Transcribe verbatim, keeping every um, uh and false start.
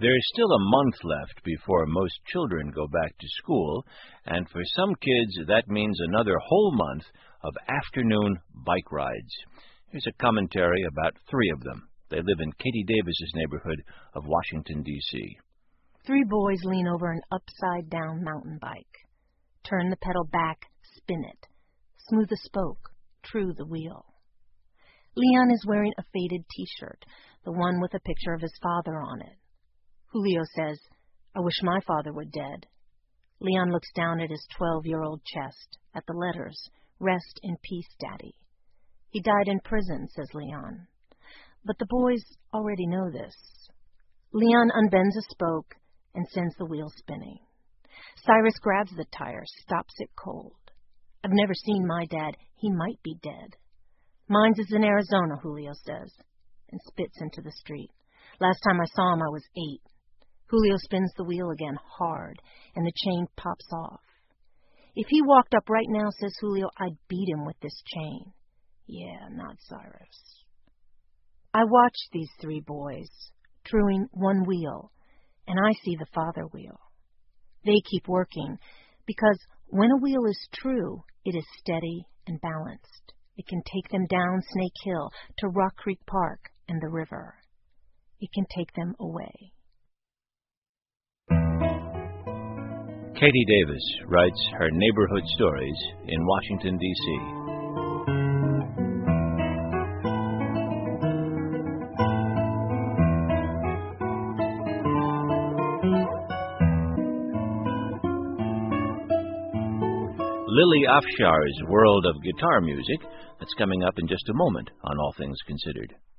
There's still a month left before most children go back to school, and for some kids that means another whole month of afternoon bike rides. Here's a commentary about three of them. They live in Katie Davis's neighborhood of Washington, D C Three boys lean over an upside-down mountain bike. Turn the pedal back, spin it. Smooth the spoke, true the wheel. Leon is wearing a faded T-shirt, the one with a picture of his father on it. Julio says, "I wish my father were dead." Leon looks down at his twelve-year-old chest, at the letters, "Rest in peace, Daddy." He died in prison, says Leon. But the boys already know this. Leon unbends a spoke and sends the wheel spinning. Cyrus grabs the tire, stops it cold. "I've never seen my dad. He might be dead." "Mine's is in Arizona," Julio says, and spits into the street. "Last time I saw him, I was eight." Julio spins the wheel again hard, and the chain pops off. "If he walked up right now," says Julio, "I'd beat him with this chain." "Yeah, not Cyrus." I watch these three boys, truing one wheel, and I see the father wheel. They keep working, because when a wheel is true, it is steady and balanced. It can take them down Snake Hill to Rock Creek Park and the river. It can take them away. Katie Davis writes her neighborhood stories in Washington, D C Lily Afshar's world of guitar music, that's coming up in just a moment on All Things Considered.